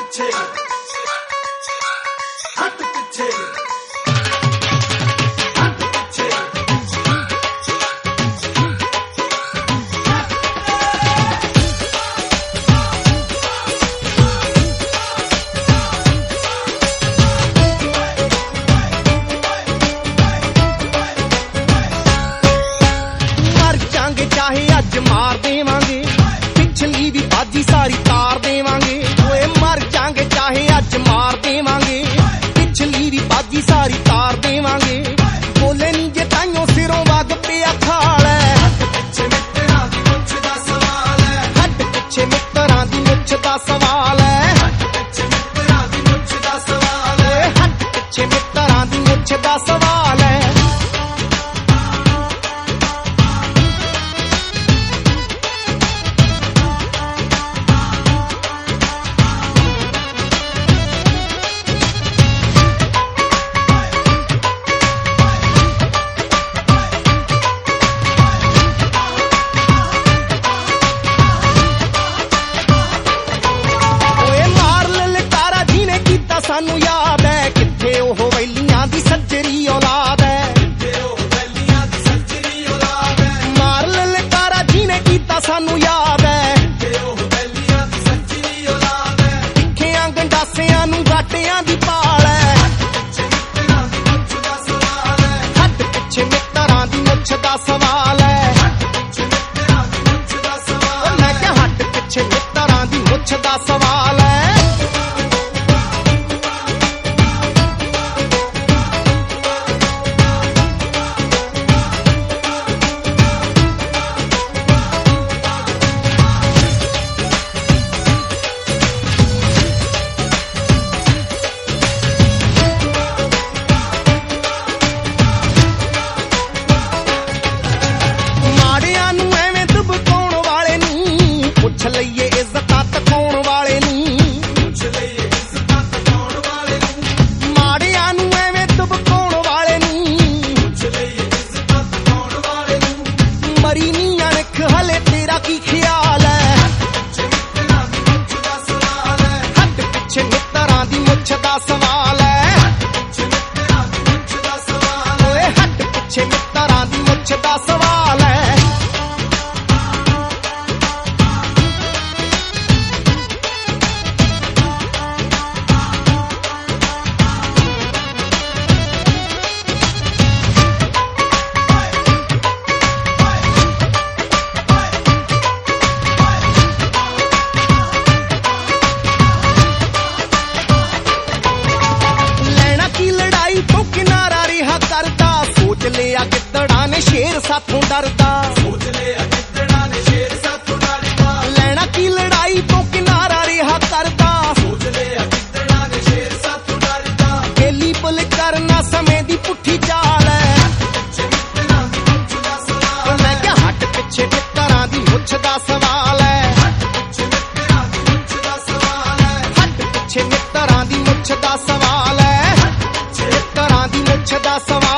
चाहे अज मार देवांगे पिछली भी बाजी सारी तार देवांगे ओए मर जांगे चाहे अज मार देवांगे पिछली भी बाजी सारी तार देवांगे बोले नी जे ताइयों सिरों वग पिया खाल हट पिछे मित्तरां दी मुछ दा सवाल है हट पिछे मित्तरां दी मुछ दा सवाल है हट पिछे मित्तरां दी मुछ दा सवाल है हट पिछे मित्तरां दी मुछ दा सवाल है सानू याद है किथे ओह वैलियां दी सज्जरी औलाद है मार ललकारा जिने कीता सानू याद है तिखियां गंडासियां नू गाटियां दी पाल है हट पिछे मित्तरां दी मुछ दा सवाल है मैं क्या हट पिछे मित्तरां दी मुछ दा सवाल है पुछ लईए इज्जतां तकाउण वाले नूं माड़ियां नूं एवें दबकाउण वाले नूं मरी नी अणख हले तेरा की ख्याल है हट पिछे मित्तरां दी मुछ दा सवाल है ओए हट पिछे मित्तरां दी मुछ दा सवाल है सोच लिया गिद्दड़ा ने शेर साथों डरदा लैना की लड़ाई तो किनारा रिहा करदा गेली पुल करना समय दी पुठी चाल है मैं क्या हट पिछे मित्तरां दी मुछ दा सवाल है हट पिछे मित्तरां दी मुछ दा सवाल है मित्तरां दी मुछ दा सवाल